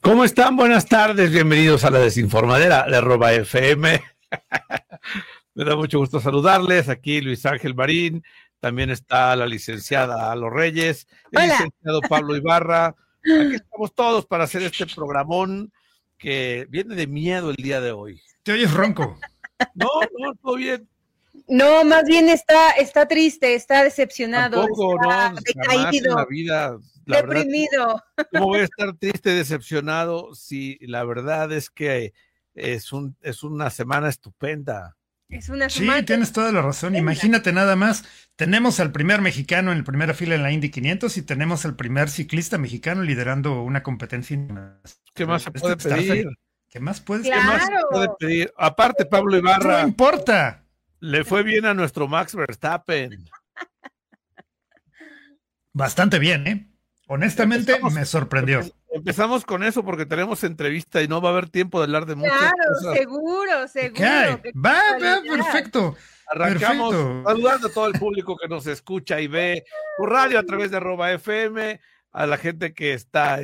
¿Cómo están? Buenas tardes, bienvenidos a la desinformadera de @FM. Me da mucho gusto saludarles. Aquí Luis Ángel Marín, también está la licenciada Alo Reyes, el Hola. licenciado Pablo Ibarra. Aquí estamos todos para hacer este programón que viene de miedo el día de hoy. Te oyes ronco. No, todo bien. No, más bien está triste, está decepcionado, Tampoco, está no, jamás en decaído, la vida, la deprimido. verdad, ¿cómo voy a estar triste, decepcionado si la verdad es que es una semana estupenda? Es una Sí, semana. tienes toda la razón. Venga. Imagínate nada más. Tenemos al primer mexicano en la primera fila en la Indy 500 y tenemos al primer ciclista mexicano liderando una competencia. ¿Qué más se puede Está pedir? feliz. ¿Qué más puedes Claro. ¿Qué más se puede pedir? Aparte, Pablo No Ibarra, importa. le fue bien a nuestro Max Verstappen. Bastante bien, ¿eh? Honestamente, me sorprendió. Empezamos con eso porque tenemos entrevista y no va a haber tiempo de hablar de muchas Claro, cosas. seguro. ¿Qué? Qué Va, casualidad. perfecto. Arrancamos Perfecto. saludando a todo el público que nos escucha y ve por radio a través de @FM, a la gente que está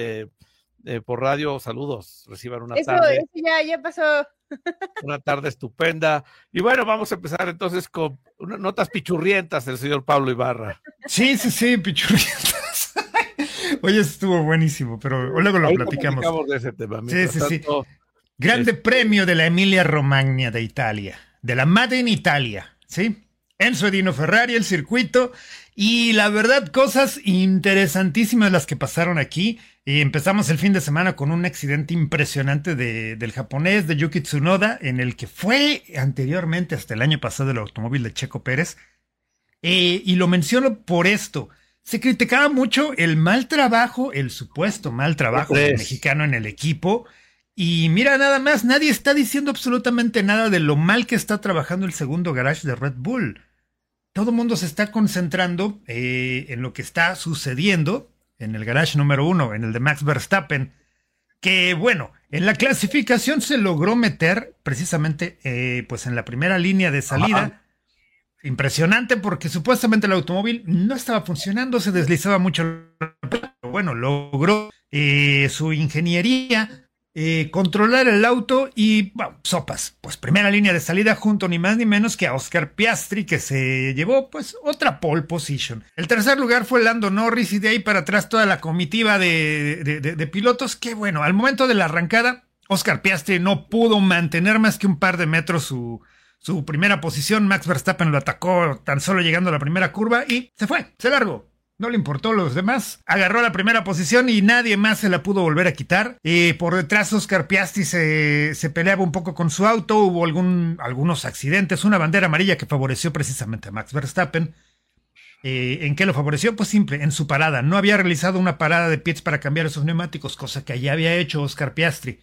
por radio, saludos, reciban una Eso ya pasó. una tarde estupenda. Y bueno, vamos a empezar entonces con notas pichurrientas del señor Pablo Ibarra. Sí, pichurrientas. Oye, estuvo buenísimo, pero luego lo Ahorita platicamos. de ese tema. Sí. Grande Premio de la Emilia-Romagna de Italia, de la Made in Italia, ¿sí? Enzo Edino Ferrari, el circuito, y la verdad, cosas interesantísimas las que pasaron aquí. Y empezamos el fin de semana con un accidente impresionante del japonés, de Yuki Tsunoda, en el que fue anteriormente, hasta el año pasado, el automóvil de Checo Pérez. Y lo menciono por esto. Se criticaba mucho el mal trabajo, el supuesto mal trabajo del mexicano en el equipo. Y mira, nada más, nadie está diciendo absolutamente nada de lo mal que está trabajando el segundo garage de Red Bull. Todo el mundo se está concentrando en lo que está sucediendo en el garage número 1, en el de Max Verstappen, que bueno, en la clasificación se logró meter precisamente pues en la primera línea de salida. Ajá. Impresionante porque supuestamente el automóvil no estaba funcionando, se deslizaba mucho. Pero bueno, logró su ingeniería controlar el auto y, bueno, sopas. Pues primera línea de salida junto ni más ni menos que a Oscar Piastri, que se llevó pues otra pole position. El tercer lugar fue Lando Norris y de ahí para atrás toda la comitiva de pilotos que, bueno, al momento de la arrancada, Oscar Piastri no pudo mantener más que un par de metros su primera posición. Max Verstappen lo atacó tan solo llegando a la primera curva y se largó. No le importó a los demás. Agarró la primera posición y nadie más se la pudo volver a quitar. Por detrás Oscar Piastri se peleaba un poco con su auto. Hubo algunos accidentes. Una bandera amarilla que favoreció precisamente a Max Verstappen. ¿En qué lo favoreció? Pues simple, en su parada. No había realizado una parada de pits para cambiar esos neumáticos, cosa que ya había hecho Oscar Piastri.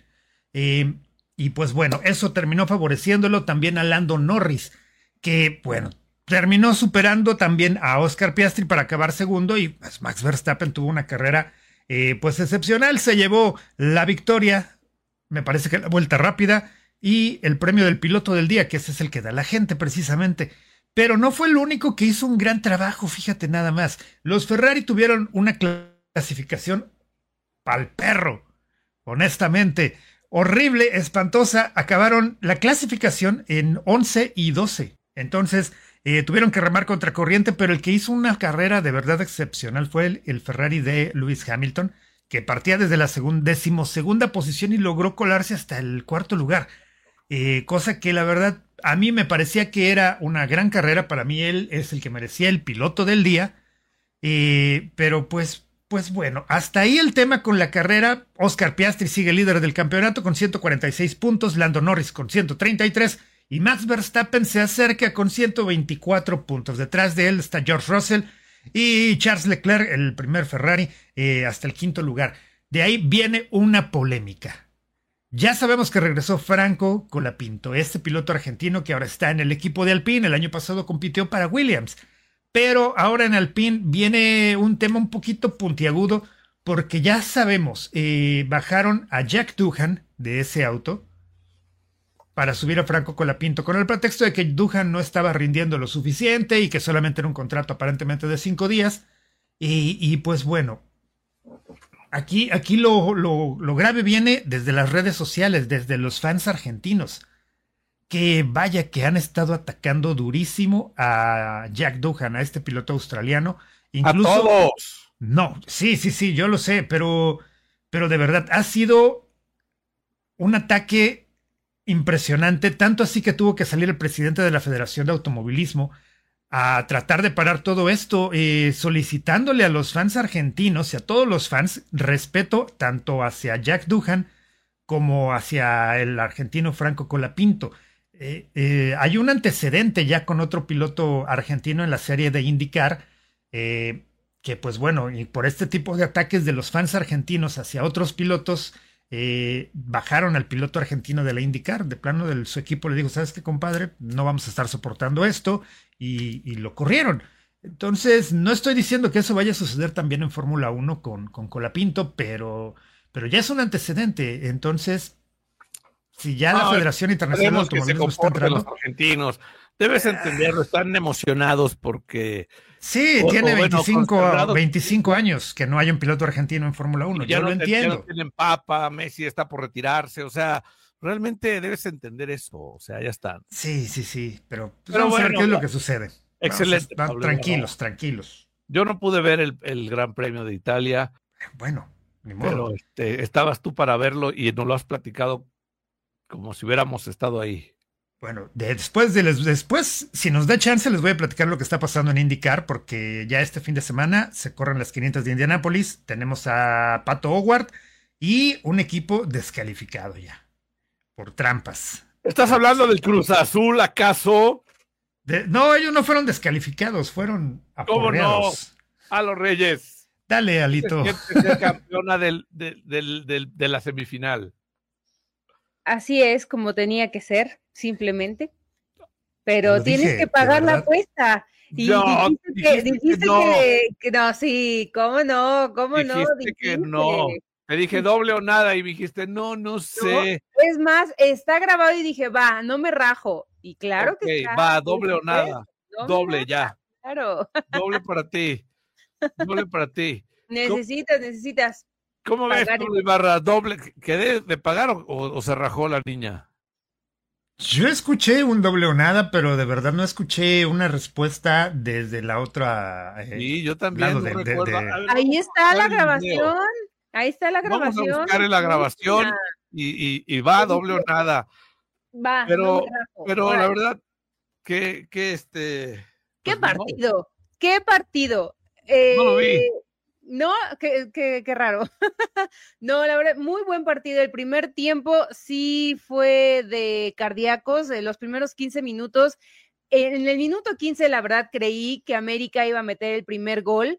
Y pues bueno, eso terminó favoreciéndolo también a Lando Norris, que bueno, terminó superando también a Oscar Piastri para acabar segundo y pues Max Verstappen tuvo una carrera pues excepcional. Se llevó la victoria, me parece que la vuelta rápida y el premio del piloto del día, que ese es el que da la gente precisamente. Pero no fue el único que hizo un gran trabajo, fíjate nada más. Los Ferrari tuvieron una clasificación pa'l perro, honestamente. Horrible, espantosa, acabaron la clasificación en 11 y 12. Entonces, tuvieron que remar contra corriente, pero el que hizo una carrera de verdad excepcional fue el Ferrari de Lewis Hamilton, que partía desde la decimosegunda posición y logró colarse hasta el cuarto lugar. Cosa que la verdad a mí me parecía que era una gran carrera. Para mí él es el que merecía el piloto del día. Pero pues bueno, hasta ahí el tema con la carrera. Oscar Piastri sigue líder del campeonato con 146 puntos, Lando Norris con 133 y Max Verstappen se acerca con 124 puntos. Detrás de él está George Russell y Charles Leclerc, el primer Ferrari, hasta el quinto lugar. De ahí viene una polémica. Ya sabemos que regresó Franco Colapinto, este piloto argentino que ahora está en el equipo de Alpine. El año pasado compitió para Williams. Pero ahora en Alpine viene un tema un poquito puntiagudo porque ya sabemos, bajaron a Jack Doohan de ese auto para subir a Franco Colapinto con el pretexto de que Doohan no estaba rindiendo lo suficiente y que solamente era un contrato aparentemente de 5 días. Y pues bueno, aquí lo grave viene desde las redes sociales, desde los fans argentinos, que vaya que han estado atacando durísimo a Jack Doohan, a este piloto australiano. Incluso, ¡a todos! No, sí, yo lo sé, pero de verdad ha sido un ataque impresionante, tanto así que tuvo que salir el presidente de la Federación de Automovilismo a tratar de parar todo esto, solicitándole a los fans argentinos y a todos los fans respeto tanto hacia Jack Doohan como hacia el argentino Franco Colapinto. Hay un antecedente ya con otro piloto argentino en la serie de IndyCar, que pues bueno, y por este tipo de ataques de los fans argentinos hacia otros pilotos, bajaron al piloto argentino de la IndyCar. De plano de su equipo le dijo, ¿sabes qué, compadre? No vamos a estar soportando esto, y lo corrieron. Entonces, no estoy diciendo que eso vaya a suceder también en Fórmula 1 con Colapinto, pero ya es un antecedente. Entonces, si ya la Federación Internacional de Automovilismo está entrando... Los argentinos, debes entenderlo, están emocionados porque... Sí, tiene 25 años que no hay un piloto argentino en Fórmula 1, yo lo entiendo. Ya no tienen papa, Messi está por retirarse, o sea, realmente debes entender eso, o sea, ya están. Sí, pero vamos a ver qué es lo que sucede. Excelente. Tranquilos. Yo no pude ver el Gran Premio de Italia. Bueno, ni modo. Pero estabas tú para verlo y nos lo has platicado como si hubiéramos estado ahí. Bueno, después, si nos da chance, les voy a platicar lo que está pasando en IndyCar, porque ya este fin de semana se corren las 500 de Indianápolis, tenemos a Pato O'Ward y un equipo descalificado ya, por trampas. ¿Estás hablando del Cruz Azul, acaso? No, ellos no fueron descalificados, fueron aporreados. ¿Cómo no? A los Reyes. Dale, Alito. Es campeona de la semifinal. Así es como tenía que ser, simplemente. Pero tienes que pagar la apuesta. Y dijiste que no, sí, ¿cómo no? Dijiste que no. Te dije doble o nada y me dijiste, no sé. No, es más, está grabado y dije, va, no me rajo. Y claro que está. Va, doble o nada. Doble, ya. Claro. Doble para ti. Necesitas. ¿Cómo ves tú, Ibarra? ¿Doble? ¿Quedé de pagar o se rajó la niña? Yo escuché un doble o nada, pero de verdad no escuché una respuesta desde la otra. Sí, yo también no recuerdo. Ahí está la grabación. Vamos a buscar en la grabación y va doble o nada. Va. Pero la verdad, ¿Qué partido? ¿Qué partido? No lo vi. No, qué raro. No, la verdad, muy buen partido. El primer tiempo sí fue de cardíacos, los primeros 15 minutos. En el minuto 15, la verdad, creí que América iba a meter el primer gol.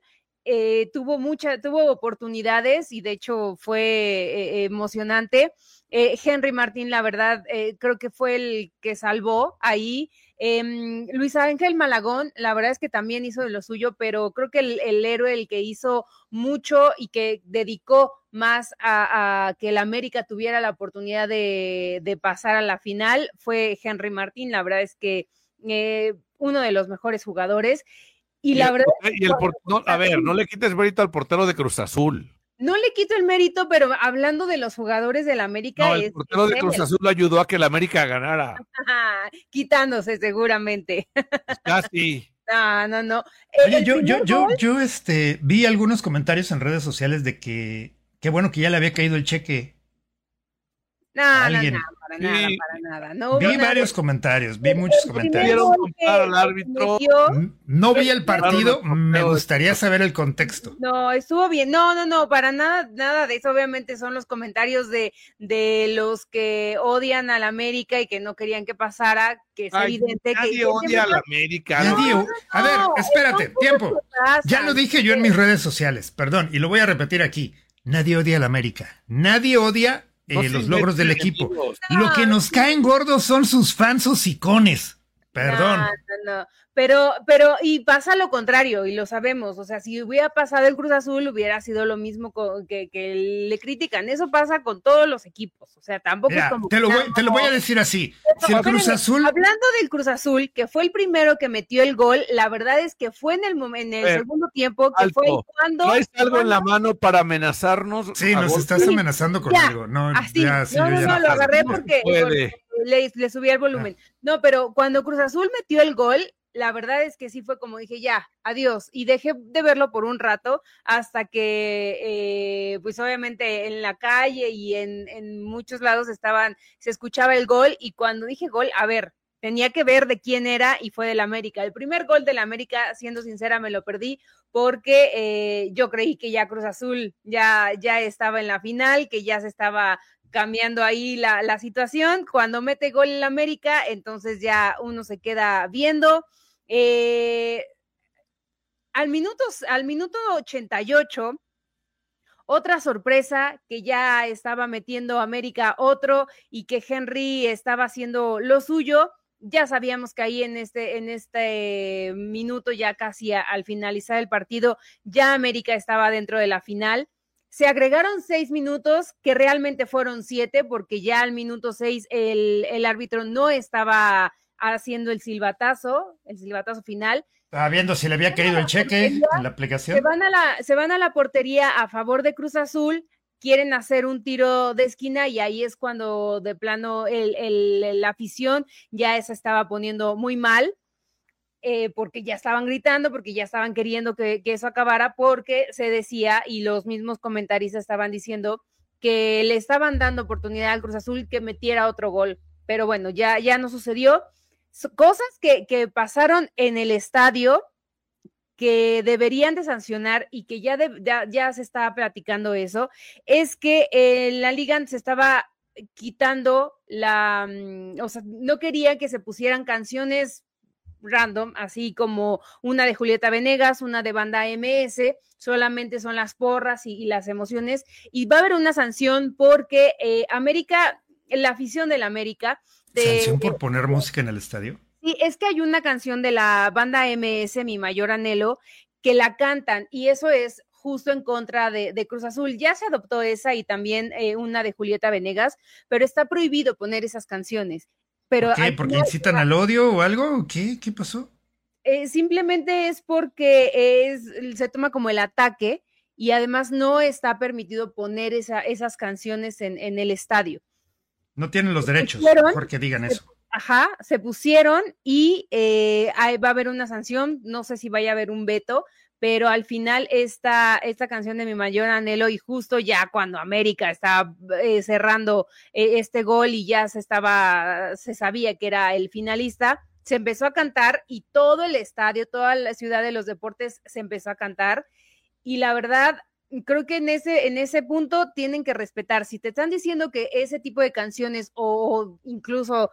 Tuvo oportunidades y de hecho fue emocionante. Henry Martín, la verdad, creo que fue el que salvó ahí. Luis Ángel Malagón, la verdad es que también hizo de lo suyo, pero creo que el héroe, el que hizo mucho y que dedicó más a que el América tuviera la oportunidad de pasar a la final, fue Henry Martín. La verdad es que uno de los mejores jugadores. Y la verdad. No le quites mérito al portero de Cruz Azul. No le quito el mérito, pero hablando de los jugadores del América. No, el portero de Cruz Azul lo ayudó a que el América ganara. Quitándose, seguramente. Casi. No. Oye, yo vi algunos comentarios en redes sociales de que qué bueno que ya le había caído el cheque. No, para nada. No vi varios comentarios, vi muchos comentarios. Al árbitro. No vi el partido, me gustaría saber el contexto. No, estuvo bien. No, para nada de eso. Obviamente son los comentarios de los que odian a la América y que no querían que pasara, que es evidente que nadie odia a la América. A ver, espérate, tiempo. Ya lo dije yo en mis redes sociales, perdón, y lo voy a repetir aquí. Nadie odia a la América. Nadie odia los logros del equipo. Lo que nos caen gordos son sus fans hocicones. Perdón. No. Pero, y pasa lo contrario, y lo sabemos. O sea, si hubiera pasado el Cruz Azul, hubiera sido lo mismo que le critican. Eso pasa con todos los equipos. O sea, tampoco Mira, es como. te lo voy a decir así. Si el Cruz Azul. Hablando del Cruz Azul, que fue el primero que metió el gol, la verdad es que fue en el segundo tiempo, que fue cuando. ¿Traes algo en la mano para amenazarnos? Sí, nos estás amenazando con algo. No, así. No, lo agarré porque le subí el volumen. No, pero cuando Cruz Azul metió el gol, la verdad es que sí fue como dije, ya, adiós, y dejé de verlo por un rato hasta que, pues obviamente en la calle y en muchos lados se escuchaba el gol, y cuando dije gol, a ver, tenía que ver de quién era, y fue del América. El primer gol del América, siendo sincera, me lo perdí porque yo creí que ya Cruz Azul ya estaba en la final, que ya se estaba cambiando ahí la situación. Cuando mete gol el América, entonces ya uno se queda viendo. Al minuto 88, otra sorpresa, que ya estaba metiendo América otro y que Henry estaba haciendo lo suyo. Ya sabíamos que ahí en este minuto, ya casi al finalizar el partido, ya América estaba dentro de la final. Se agregaron 6 minutos, que realmente fueron 7, porque ya al minuto 6 el árbitro no estaba haciendo el silbatazo final. Estaba viendo si le había caído el cheque en la aplicación. Se van a la portería a favor de Cruz Azul, quieren hacer un tiro de esquina, y ahí es cuando de plano la afición ya se estaba poniendo muy mal, porque ya estaban gritando, porque ya estaban queriendo que eso acabara, porque se decía, y los mismos comentaristas estaban diciendo, que le estaban dando oportunidad al Cruz Azul que metiera otro gol. Pero bueno, ya no sucedió. Cosas que pasaron en el estadio que deberían de sancionar, y que ya se estaba platicando eso, es que la liga se estaba quitando o sea, no quería que se pusieran canciones random, así como una de Julieta Venegas, una de Banda MS, solamente son las porras y las emociones, y va a haber una sanción porque la afición del América... ¿Sanción por poner música en el estadio? Sí, es que hay una canción de la Banda MS, Mi Mayor Anhelo, que la cantan, y eso es justo en contra de Cruz Azul. Ya se adoptó esa, y también una de Julieta Venegas, pero está prohibido poner esas canciones. Pero ¿por qué? ¿Porque incitan al odio o algo? ¿Qué pasó? Simplemente es porque se toma como el ataque, y además no está permitido poner esas canciones en el estadio. No tienen los derechos, porque digan eso. Ajá, se pusieron, y ahí va a haber una sanción. No sé si vaya a haber un veto, pero al final esta canción de Mi Mayor Anhelo, y justo ya cuando América estaba cerrando este gol y ya se sabía que era el finalista, se empezó a cantar, y todo el estadio, toda la ciudad de los deportes se empezó a cantar. Y la verdad, creo que en ese punto tienen que respetar. Si te están diciendo que ese tipo de canciones, o incluso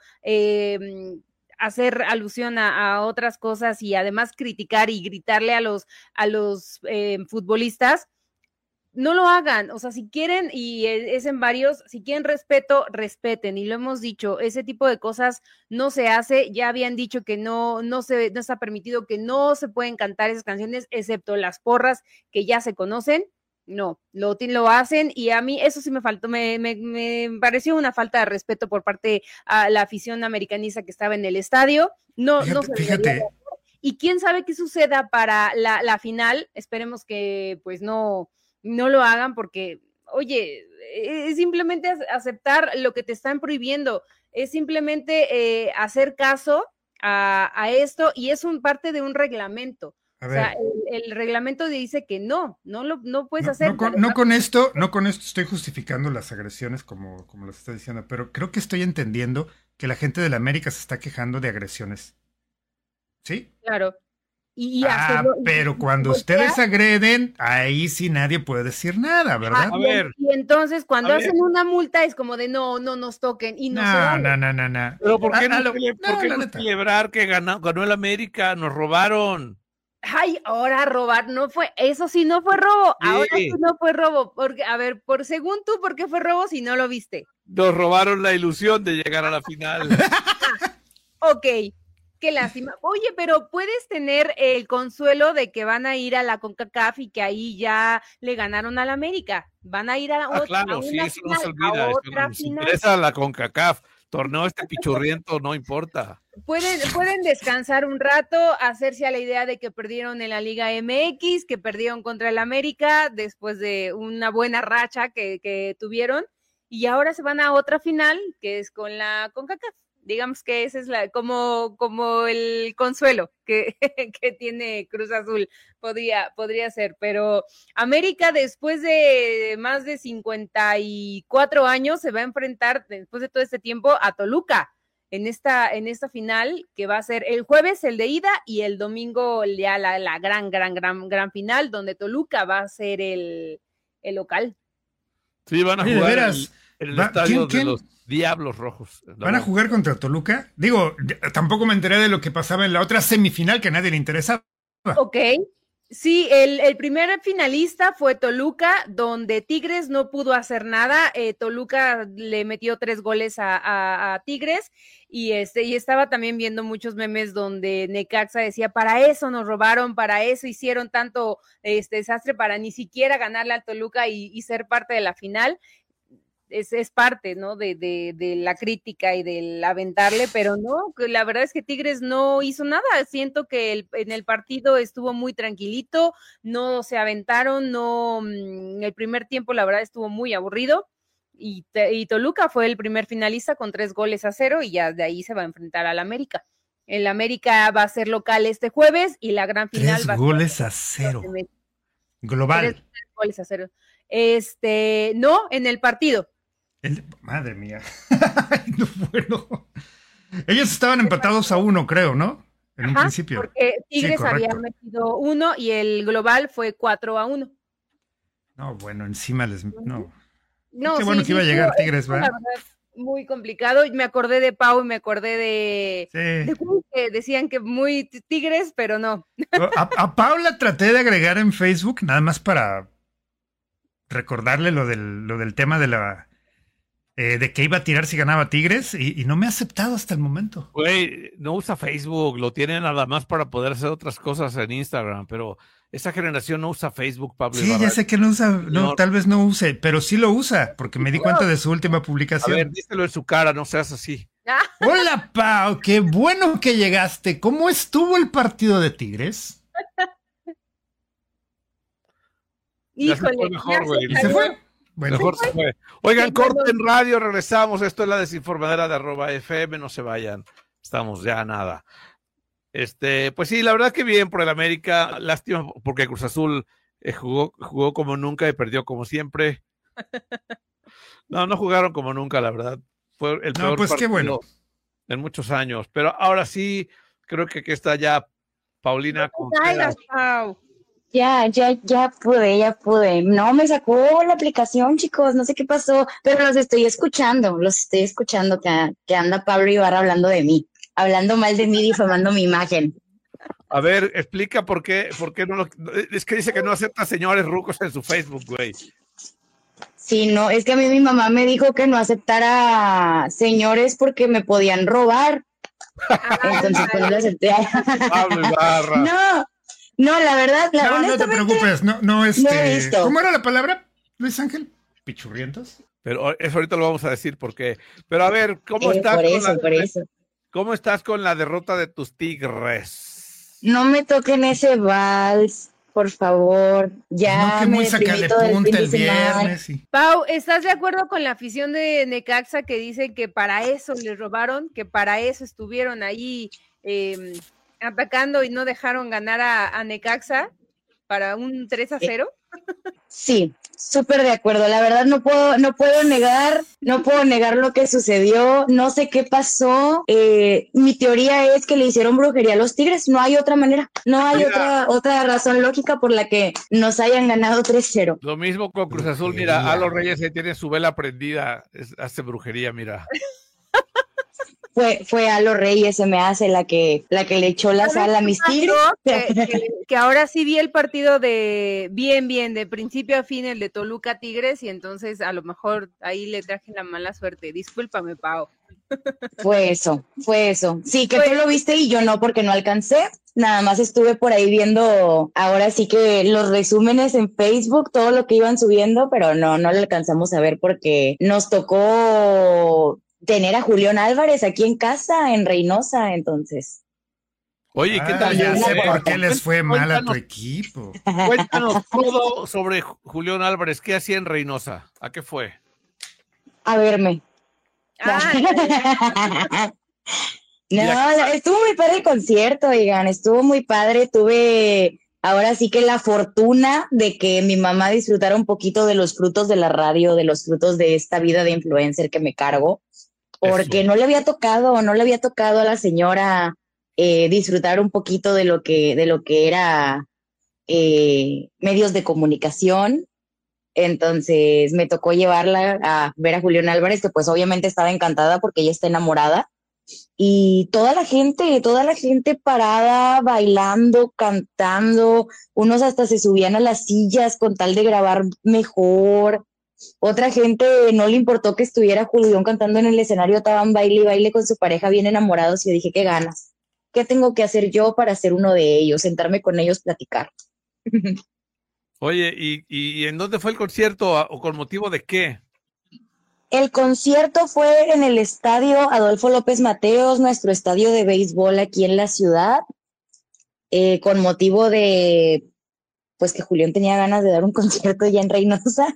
hacer alusión a otras cosas, y además criticar y gritarle a los futbolistas, no lo hagan. O sea, si quieren, y es en varios, si quieren respeto, respeten, y lo hemos dicho, ese tipo de cosas no se hace. Ya habían dicho que no está permitido, que no se pueden cantar esas canciones, excepto las porras que ya se conocen. No, lo hacen, y a mí eso sí me faltó, me pareció una falta de respeto por parte a la afición americanista que estaba en el estadio. Fíjate. Y quién sabe qué suceda para la final. Esperemos que pues no lo hagan, porque, oye, es simplemente aceptar lo que te están prohibiendo, es simplemente hacer caso a esto, y es parte de un reglamento. O sea, el reglamento dice que no puedes hacer. No con esto estoy justificando las agresiones como las está diciendo, pero creo que estoy entendiendo que la gente de la América se está quejando de agresiones. ¿Sí? Claro. Pero cuando ustedes agreden, ahí sí nadie puede decir nada, ¿verdad? A ver. Y entonces cuando hacen una multa es como de no nos toquen, y no. Pero ¿por qué no celebrar que ganó el América? Nos robaron. Ay, ahora robar no fue, eso sí no fue robo, sí. Ahora sí no fue robo, porque, a ver, según tú, ¿por qué fue robo si no lo viste? Nos robaron la ilusión de llegar a la final. Ok, Qué lástima. Oye, pero puedes tener el consuelo de que van a ir a la CONCACAF y que ahí ya le ganaron al América. Van a ir a otra, claro, a sí, una eso no se final, olvida. a Eso otra nos final. interesa la CONCACAF. Torneo pichurriento no importa. Pueden descansar un rato, hacerse a la idea de que perdieron en la Liga MX, que perdieron contra el América después de una buena racha que tuvieron, y ahora se van a otra final, que es con la CONCACAF. Digamos que ese es como el consuelo que tiene Cruz Azul, podría ser, pero América después de más de 54 años se va a enfrentar, después de todo este tiempo, a Toluca en esta final, que va a ser el jueves el de ida y el domingo ya la gran final, donde Toluca va a ser el local. Sí, van a Oye, jugar de veras, en el estadio ¿quién? de los Diablos Rojos. ¿Van a jugar contra Toluca? Digo, tampoco me enteré de lo que pasaba en la otra semifinal que a nadie le interesaba. Ok. Sí, el primer finalista fue Toluca, donde Tigres no pudo hacer nada. Toluca le metió 3 goles a Tigres y estaba también viendo muchos memes donde Necaxa decía, para eso nos robaron, para eso hicieron tanto desastre, para ni siquiera ganarle al Toluca y ser parte de la final. Es parte, ¿no? De la crítica y del aventarle, pero no, la verdad es que Tigres no hizo nada. Siento que en el partido estuvo muy tranquilito, no se aventaron, no, el primer tiempo la verdad estuvo muy aburrido y Toluca fue el primer finalista con 3-0 y ya de ahí se va a enfrentar al América. El América va a ser local este jueves y la gran final va a ser 3-0. Global. 3-0. No, en el partido. Madre mía. No, bueno. Ellos estaban empatados a 1, creo, ¿no? En un principio. Porque Tigres había metido 1 y el global fue 4-1. No, bueno, encima les... No. No, qué bueno que iba a llegar Tigres, ¿verdad? La verdad, muy complicado. Me acordé de Pau y me acordé de que decían que muy Tigres, pero no. A Paula traté de agregar en Facebook, nada más para recordarle lo del tema de que iba a tirar si ganaba Tigres y no me ha aceptado hasta el momento. Güey, no usa Facebook, lo tiene nada más para poder hacer otras cosas en Instagram, pero esa generación no usa Facebook, Pablo. Sí, ya sé que no usa, no, tal vez no use, pero sí lo usa, porque me di cuenta de su última publicación. A ver, díselo en su cara, no seas así. Hola, Pau, qué bueno que llegaste. ¿Cómo estuvo el partido de Tigres? Híjole, ¿Se fue? Bueno, mejor se fue. Oigan, corte en radio, regresamos. Esto es la desinformadera de @FM, no se vayan. Estamos ya nada. Pues sí, la verdad que bien por el América. Lástima porque Cruz Azul jugó como nunca y perdió como siempre. No jugaron como nunca, la verdad. Fue el peor pues partido qué bueno. En muchos años. Pero ahora sí, creo que aquí está ya Paulina. Ya pude. No, me sacó la aplicación, chicos, no sé qué pasó, pero los estoy escuchando que anda Pablo Ibarra hablando de mí, hablando mal de mí, difamando mi imagen. A ver, explica por qué no es que dice que no acepta señores rucos en su Facebook, güey. Sí, no, es que a mí mi mamá me dijo que no aceptara señores porque me podían robar. Entonces pues no lo acepté. Pablo Ibarra. No, la verdad, no te preocupes, no, ¿cómo era la palabra, Luis Ángel? ¿Pichurrientos? Pero eso ahorita lo vamos a decir porque. Pero a ver, ¿cómo estás con la derrota de tus Tigres? No me toquen ese vals, por favor. Ya no, que muy sacale punta el viernes. Sí. Pau, ¿estás de acuerdo con la afición de Necaxa que dicen que para eso les robaron, que para eso estuvieron ahí atacando y no dejaron ganar a Necaxa para un 3-0? Sí, súper de acuerdo. La verdad no puedo negar lo que sucedió. No sé qué pasó. Mi teoría es que le hicieron brujería a los Tigres. No hay otra manera. No hay otra razón lógica por la que nos hayan ganado 3-0. Lo mismo con Cruz Azul. Mira, a los Reyes tiene su vela prendida. Hace brujería, mira. Fue a los Reyes, se me hace la que le echó la sal a mis tigres. Que ahora sí vi el partido de bien, de principio a fin, el de Toluca Tigres, y entonces a lo mejor ahí le traje la mala suerte. Discúlpame, Pau. Fue eso. Sí, que tú lo viste y yo no, porque no alcancé. Nada más estuve por ahí viendo, ahora sí que los resúmenes en Facebook, todo lo que iban subiendo, pero no lo alcanzamos a ver porque nos tocó tener a Julián Álvarez aquí en casa, en Reynosa, entonces. Oye, ¿qué tal? Ya sé por qué les fue mal a tu equipo. Cuéntanos todo sobre Julián Álvarez. ¿Qué hacía en Reynosa? ¿A qué fue? A verme. No, estuvo muy padre el concierto, oigan, estuvo muy padre. Tuve ahora sí que la fortuna de que mi mamá disfrutara un poquito de los frutos de la radio, de los frutos de esta vida de influencer que me cargo, porque no le había tocado a la señora disfrutar un poquito de lo que era medios de comunicación. Entonces me tocó llevarla a ver a Julián Álvarez, que pues obviamente estaba encantada porque ella está enamorada. Y toda la gente parada, bailando, cantando, unos hasta se subían a las sillas con tal de grabar mejor. Otra gente no le importó que estuviera Julián cantando en el escenario, estaban baile y baile con su pareja bien enamorados, y yo dije, qué ganas, ¿qué tengo que hacer yo para ser uno de ellos? Sentarme con ellos, platicar. Oye, ¿y en dónde fue el concierto o con motivo de qué? El concierto fue en el estadio Adolfo López Mateos, nuestro estadio de béisbol aquí en la ciudad, con motivo de, pues que Julián tenía ganas de dar un concierto ya en Reynosa.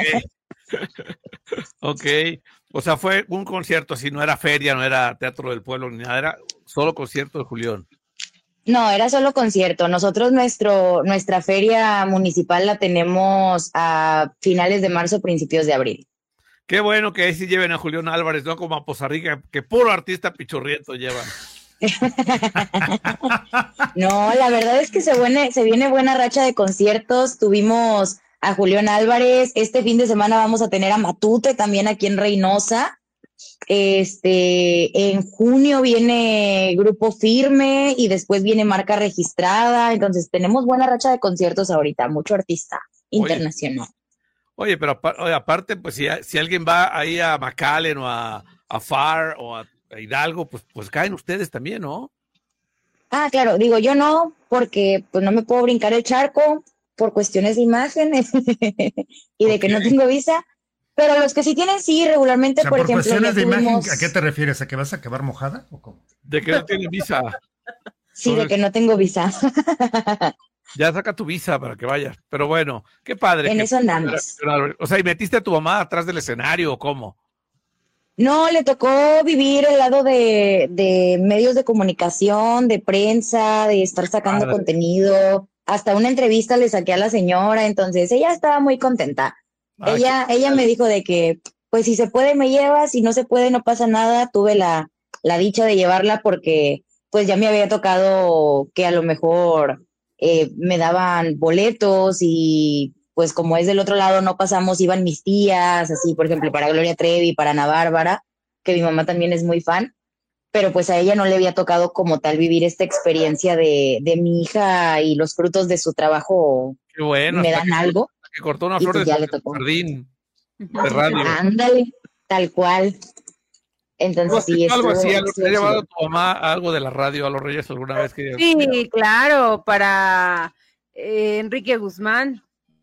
Ok, o sea, fue un concierto, así no era feria, no era Teatro del Pueblo ni nada, era solo concierto de Julián. No, era solo concierto. Nosotros nuestra feria municipal la tenemos a finales de marzo, principios de abril. Qué bueno que ahí sí lleven a Julián Álvarez, no como a Poza Rica, que puro artista pichurriento llevan. No, la verdad es que se viene buena racha de conciertos. Tuvimos a Julián Álvarez, este fin de semana vamos a tener a Matute también aquí en Reynosa. En junio viene Grupo Firme y después viene Marca Registrada. Entonces tenemos buena racha de conciertos ahorita, mucho artista internacional. Oye, pero aparte, pues si alguien va ahí a McAllen o a FAR o a Hidalgo, pues caen ustedes también, ¿no? Ah, claro, digo yo no, porque pues no me puedo brincar el charco por cuestiones de imagen y de que no tengo visa, pero los que sí tienen, sí, regularmente, O sea, por ejemplo. Cuestiones de imagen, ¿a qué te refieres? ¿A que vas a acabar mojada o cómo? De que no tienen visa. Sí, de que no tengo visa. Ya saca tu visa para que vayas. Pero bueno, qué padre. En eso andamos. O sea, ¿y metiste a tu mamá atrás del escenario o cómo? No, le tocó vivir el lado de medios de comunicación, de prensa, de estar sacando contenido. Hasta una entrevista le saqué a la señora, entonces ella estaba muy contenta. Ella me dijo de que, pues si se puede me lleva, si no se puede no pasa nada. Tuve la dicha de llevarla porque pues ya me había tocado que a lo mejor me daban boletos y pues como es del otro lado no pasamos, iban mis tías, así por ejemplo para Gloria Trevi, para Ana Bárbara, que mi mamá también es muy fan, pero pues a ella no le había tocado como tal vivir esta experiencia de mi hija y los frutos de su trabajo. Qué bueno, me dan algo. Que cortó una y flor pues de ya le tocó. jardín de radio. Ándale, tal cual. Entonces sí, algo así, ¿te ha llevado chido. tu mamá algo de la radio a los Reyes alguna vez? Sí, claro, para Enrique Guzmán.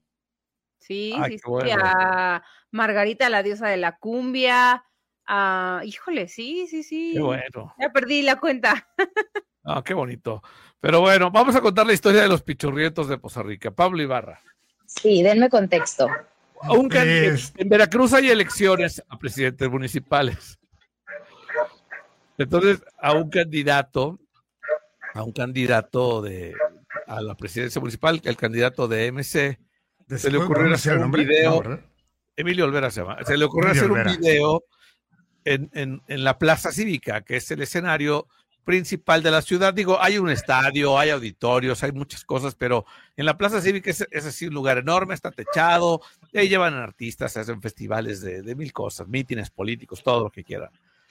Sí, Ay, sí, bueno. a Margarita, la diosa de la cumbia. Híjole, sí. Qué bueno. Ya perdí la cuenta. Qué bonito. Pero bueno, vamos a contar la historia de los pichurrientos de Poza Rica. Pablo Ibarra. Sí, denme contexto. En Veracruz hay elecciones a presidentes municipales. Entonces, a un candidato a la presidencia municipal, el candidato de MC, se le ocurrió hacer un video. No, Emilio Olvera se llama. Se le ocurrió hacer un video en la Plaza Cívica, que es el escenario principal de la ciudad. Digo, hay un estadio, hay auditorios, hay muchas cosas, pero en la Plaza Cívica es así un lugar enorme, está techado, y ahí llevan artistas, hacen festivales de mil cosas, mítines políticos, todo lo que quieran.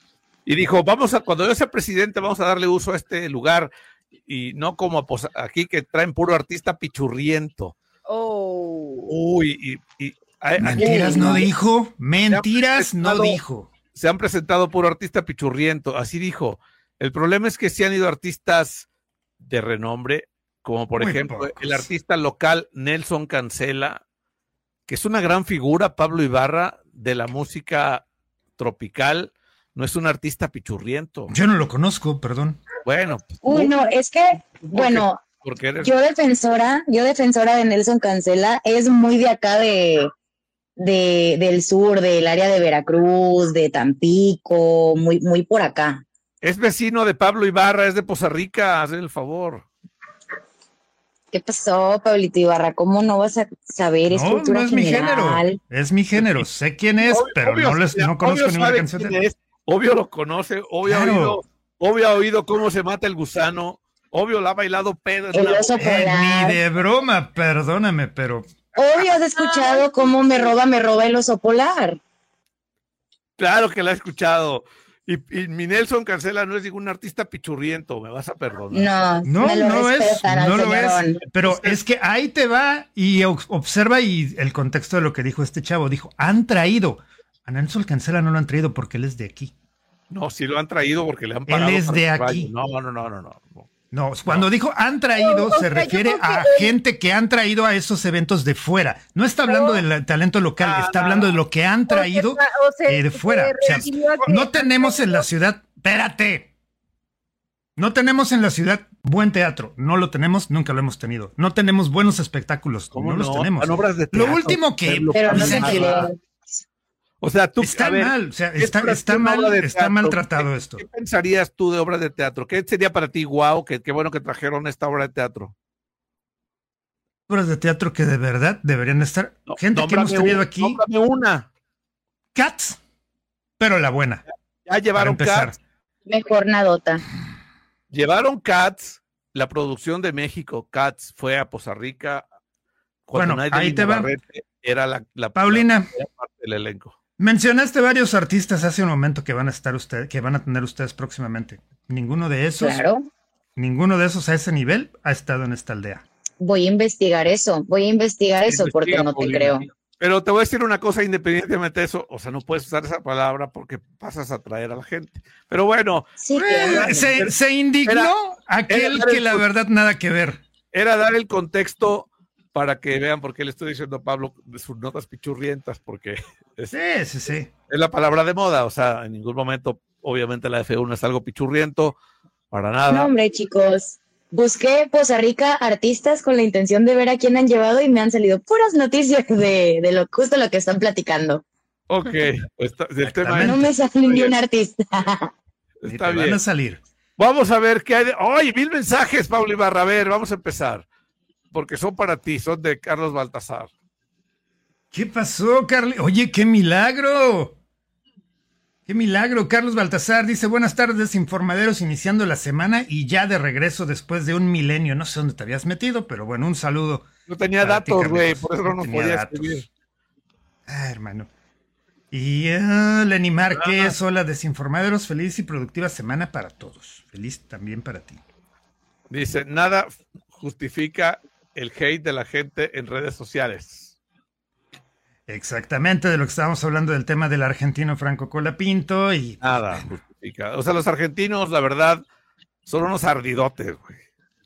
Y dijo, cuando yo sea presidente, vamos a darle uso a este lugar y no como aquí que traen puro artista pichurriento. Uy, mentiras no dijo, mentiras no dijo. Se han presentado puro artista pichurriento, así dijo. El problema es que sí han ido artistas de renombre, como por ejemplo pocos. El artista local Nelson Cancela, que es una gran figura, Pablo Ibarra, de la música tropical. No es un artista pichurriento. Yo no lo conozco, perdón. Bueno. No, es que, bueno, yo defensora de Nelson Cancela, es muy de acá del sur, del área de Veracruz, de Tampico, muy por acá. Es vecino de Pablo Ibarra, es de Poza Rica, hazle el favor. ¿Qué pasó, Pablito Ibarra? ¿Cómo no vas a saber? Es cultura no es general. mi género, es mi género. Sé quién es, pero no conozco ninguna canción de él. Obvio lo conoce, obvio ha oído cómo se mata el gusano, obvio la ha bailado pedo. El oso polar. Ni de broma, perdóname, pero... Obvio has escuchado cómo me roba el oso polar. Claro que la he escuchado. Y mi Nelson Cancela no es ningún artista pichurriento, me vas a perdonar. No lo es, pero es que ahí te va y observa y el contexto de lo que dijo este chavo. Dijo, han traído, a Nelson Cancela no lo han traído porque él es de aquí. No, sí lo han traído porque le han pagado. Él es de aquí. No, cuando dijo han traído, se refiere a gente que han traído a esos eventos de fuera. No está hablando del talento local, está hablando de lo que han traído de fuera. O sea, no tenemos en la ciudad, espérate, no tenemos en la ciudad buen teatro, no lo tenemos, nunca lo hemos tenido. No tenemos buenos espectáculos, no los tenemos. Lo último que... O sea, tú está mal, o sea, está maltratado esto. ¿Qué pensarías tú de obras de teatro? ¿Qué sería para ti, guau, qué bueno que trajeron esta obra de teatro? Obras de teatro que de verdad deberían estar. Gente que hemos tenido aquí. Nómbrame una. Cats, pero la buena. Ya llevaron Cats. Mejor nadota. Llevaron Cats, la producción de México, Cats fue a Poza Rica. Bueno, ahí te va. Era la Paulina. Era parte del elenco. Mencionaste varios artistas hace un momento que van a tener ustedes próximamente. Ninguno de esos a ese nivel ha estado en esta aldea. Voy a investigar eso porque no te creo. Pero te voy a decir una cosa, independientemente de eso, o sea, no puedes usar esa palabra porque pasas a atraer a la gente. Pero bueno. Sí, se indignó aquel que la verdad nada que ver. Era dar el contexto para que vean por qué le estoy diciendo a Pablo de sus notas pichurrientas, porque es la palabra de moda, o sea, en ningún momento, obviamente la F1 es algo pichurriento, para nada. No, hombre, chicos, busqué Poza Rica artistas con la intención de ver a quién han llevado y me han salido puras noticias de justo lo que están platicando. Ok, pues del tema no me sale ni un artista. Está bien. Van a salir. Vamos a ver qué hay de... ¡Ay, 1000 mensajes, Pablo Ibarra! A ver, vamos a empezar. Porque son para ti, son de Carlos Baltasar. ¿Qué pasó, Carly? Oye, qué milagro. Qué milagro. Carlos Baltasar dice, buenas tardes, informaderos, iniciando la semana y ya de regreso después de un milenio. No sé dónde te habías metido, pero bueno, un saludo. No tenía datos, güey, por eso no nos podía escribir. Hermano. Y Lenny Márquez, hola, desinformaderos, feliz y productiva semana para todos. Feliz también para ti. Dice, nada justifica el hate de la gente en redes sociales. Exactamente, de lo que estábamos hablando del tema del argentino Franco Colapinto y... Nada justifica. O sea, los argentinos, la verdad, son unos ardidotes, güey.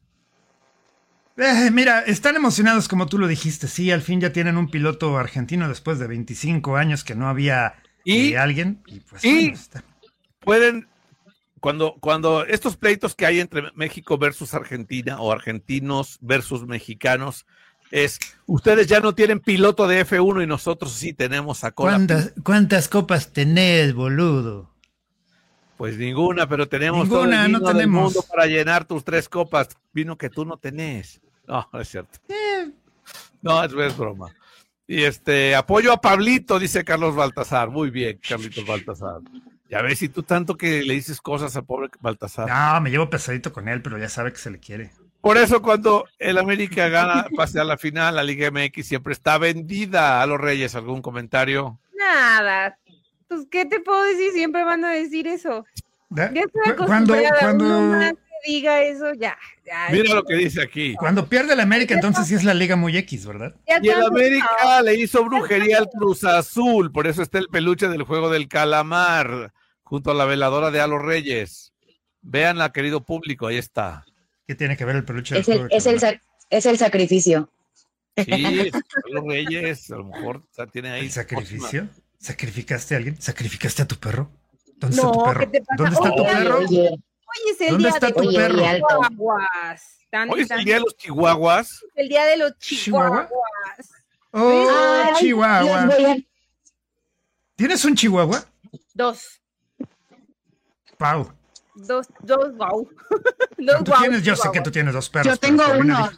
Mira, están emocionados como tú lo dijiste, sí, al fin ya tienen un piloto argentino después de 25 años que no había alguien. Y pues pueden... Cuando estos pleitos que hay entre México versus Argentina o argentinos versus mexicanos es, ustedes ya no tienen piloto de F1 y nosotros sí tenemos a Colapinto. ¿Cuántas copas tenés, boludo? Pues ninguna, pero tenemos todo el vino del mundo para llenar tus 3 copas, vino que tú no tenés. No, es cierto. No, es broma. Y apoyo a Pablito, dice Carlos Baltasar. Muy bien, Carlitos Baltasar. Ya ves, si tú tanto que le dices cosas a pobre Baltasar. No, me llevo pesadito con él, pero ya sabe que se le quiere. Por eso cuando el América gana, pase a la final, la Liga MX siempre está vendida. A los Reyes, ¿algún comentario? Nada. Pues, ¿qué te puedo decir? Siempre van a decir eso. Ya estoy acostumbrada. Uno más que diga eso, ya. Mira lo que dice aquí. Cuando pierde el América, entonces sí es la Liga muy X, ¿verdad? Y el América le hizo brujería al Cruz Azul, por eso está el peluche del juego del calamar, junto a la veladora de Alo Reyes. Véanla, querido público, ahí está. ¿Qué tiene que ver el peluche del juego del calamar? Es el sacrificio. Sí, Alo Reyes, a lo mejor tiene ahí. ¿El sacrificio? ¿Sacrificaste a alguien? ¿Sacrificaste a tu perro? ¿Dónde está tu perro? ¿Dónde está tu perro? Hoy es el día de los chihuahuas. Hoy es el día de los chihuahuas. El día de los chihuahuas. Oh, Chihuahua. ¿Tienes un chihuahua? 2. Pau. Dos, wow. Tú tienes, yo sé que tú tienes 2 perros. Yo tengo uno.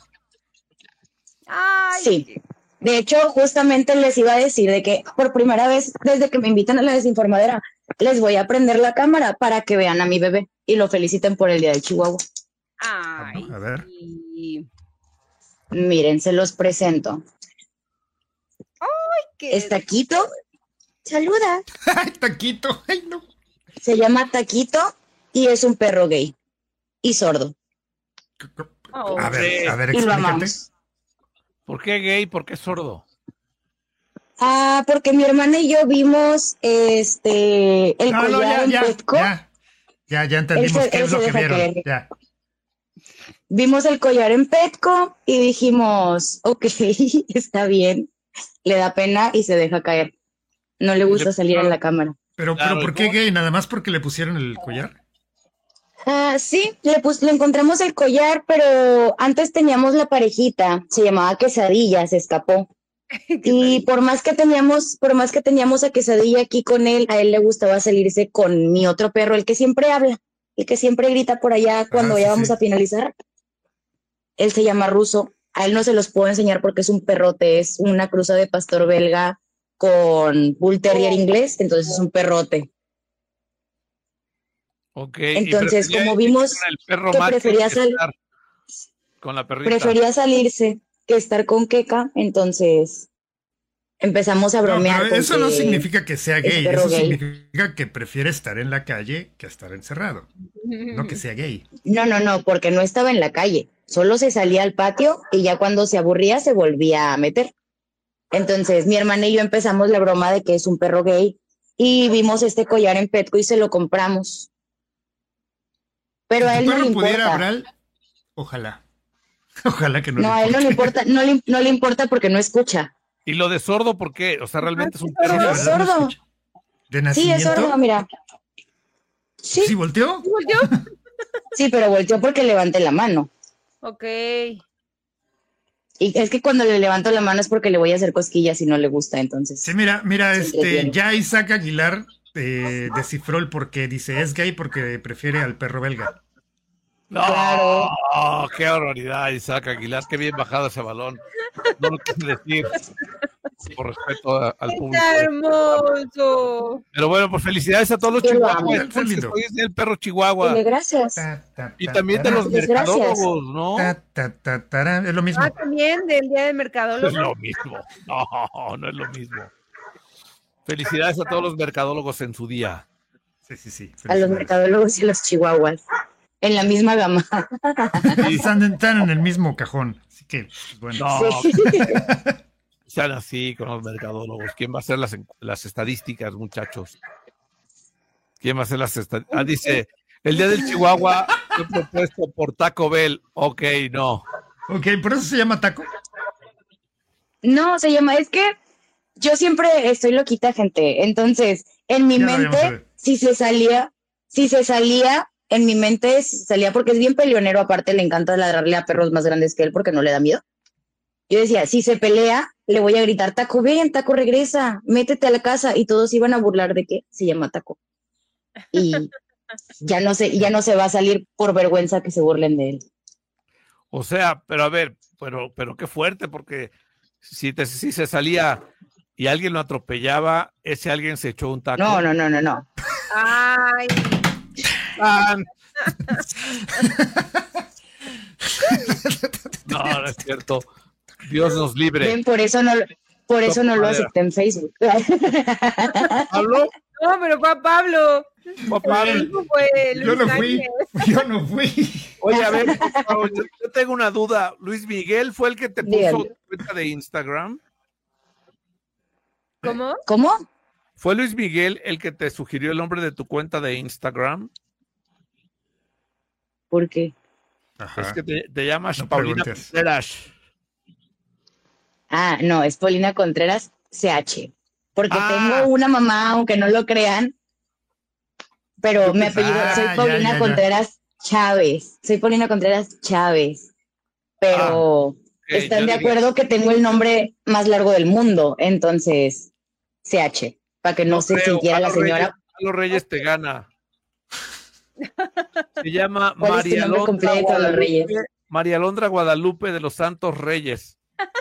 Ay. Sí. De hecho, justamente les iba a decir de que por primera vez desde que me invitan a la desinformadera, les voy a prender la cámara para que vean a mi bebé y lo feliciten por el día del Chihuahua. Ay. A ver. Miren, se los presento. Ay, qué. Es Taquito. Saluda. Ay, Taquito. Ay, no. Se llama Taquito y es un perro gay y sordo. A ver, y explícate. lo amamos. ¿Por qué gay? ¿Por qué sordo? Porque mi hermana y yo vimos el collar en Petco. Ya entendimos qué es lo que vieron. Ya. Vimos el collar en Petco y dijimos, ok, está bien. Le da pena y se deja caer. No le gusta salir en la cámara. Pero ¿por qué gay? ¿Nada más porque le pusieron el collar? Sí, le encontramos el collar, pero antes teníamos la parejita, se llamaba Quesadilla, se escapó. Y por más que teníamos a Quesadilla aquí con él, a él le gustaba salirse con mi otro perro, el que siempre habla, el que siempre grita por allá cuando ya vamos a finalizar. Él se llama Ruso, a él no se los puedo enseñar porque es un perrote, es una cruza de pastor belga con bull terrier inglés, entonces es un perrote. Okay. Entonces, como vimos que prefería salirse que estar con Keka, entonces empezamos a bromear. Pero eso no significa que sea gay, eso significa que prefiere estar en la calle que estar encerrado, no que sea gay. No, porque no estaba en la calle, solo se salía al patio y ya cuando se aburría se volvía a meter. Entonces mi hermana y yo empezamos la broma de que es un perro gay y vimos este collar en Petco y se lo compramos. Pero a él no le importa. Pudiera hablar, ojalá que no. No, a él no le importa, no le importa porque no escucha. ¿Y lo de sordo por qué? O sea, realmente es un perro. Sí, es sordo. ¿De nacimiento? Sí, es sordo, mira. ¿Sí volteó? Sí, pero volteó porque levanté la mano. Ok. Y es que cuando le levanto la mano es porque le voy a hacer cosquillas y no le gusta, entonces. Sí, mira, ya Isaac Aguilar descifró el porqué. Dice, es gay porque prefiere al perro belga. No, claro. Qué barbaridad, Isaac Aguilar, qué bien bajado ese balón. No lo quise decir por respeto al público. ¡Qué hermoso! Pero bueno, pues felicidades a todos los chihuahuas. Hoy es el perro chihuahua. Gracias. Y también de los mercadólogos, ¿no? Es lo mismo. También del día del mercadólogo. Es lo mismo. No es lo mismo. Felicidades a todos los mercadólogos en su día. Sí. A los mercadólogos y los chihuahuas. En la misma gama. Están en el mismo cajón. Así que, bueno. No, sean así con los mercadólogos. ¿Quién va a hacer las estadísticas, muchachos? ¿Quién va a hacer las estadísticas? Dice, el día del Chihuahua fue propuesto por Taco Bell. Ok, no. Ok, ¿por eso se llama taco? No, se llama, es que yo siempre estoy loquita, gente. Entonces, en mi mente, si se salía, en mi mente salía porque es bien peleonero, aparte le encanta ladrarle a perros más grandes que él porque no le da miedo. Yo decía, si se pelea, le voy a gritar, Taco, ven, Taco, regresa, métete a la casa, y todos iban a burlar de que se llama Taco. Y ya no se va a salir por vergüenza que se burlen de él. O sea, pero a ver, pero qué fuerte, porque si se salía y alguien lo atropellaba, ese alguien se echó un taco. No. Ay. No es cierto. Dios nos libre. Ven, por eso no lo acepté en Facebook. ¿Pablo? No, pero fue a Pablo. Papá, Yo no fui. Yo no fui. oye, a ver, por favor, yo tengo una duda. Luis Miguel fue el que te puso Dígame. tu cuenta de Instagram. ¿Cómo? ¿Cómo? ¿Fue Luis Miguel el que te sugirió el nombre de tu cuenta de Instagram? ¿Por qué? Ajá. Es que te llamas No Paulina preguntes. Contreras. Ah, no, es Paulina Contreras CH. Porque Ah. tengo una mamá, aunque no lo crean, pero Yo mi pensé- apellido, soy ya, Paulina ya. Contreras Chávez. Soy Paulina Contreras Chávez. Pero están yo de le dije- acuerdo que tengo el nombre más largo del mundo, entonces CH, para que no se creo, sintiera la Alo Reyes- señora. Alo Reyes te gana. Se llama ¿Cuál es tu María nombre Alondra completo, Alo Reyes? María Alondra Guadalupe de los Santos Reyes.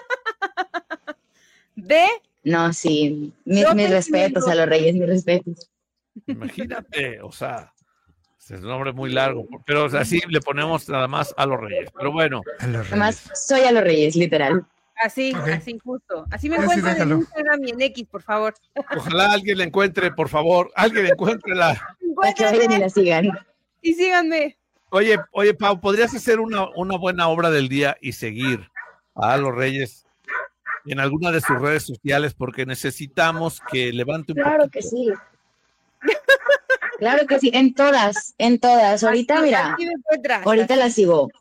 ¿De? No, sí, mis Yo te respetos entiendo. a los Reyes, mis respetos. Imagínate, o sea, es un nombre muy largo, pero o sea, así le ponemos nada más a los Reyes. Pero bueno, A los Además, Reyes. soy a los Reyes, literal. Así, Ok. así justo. Así me Sí, encuentran en déjalo. Instagram y en X, por favor. ojalá alguien la encuentre, por favor, alguien encuéntrela. Para que vayan y la sigan. Y síganme. Oye, Pau, ¿podrías hacer una buena obra del día y seguir a los Reyes en alguna de sus redes sociales? Porque necesitamos que levante un Claro poquito. que sí. Claro que sí, en todas, en todas. Ahorita, Así- mira, así me encuentras. ahorita la sigo.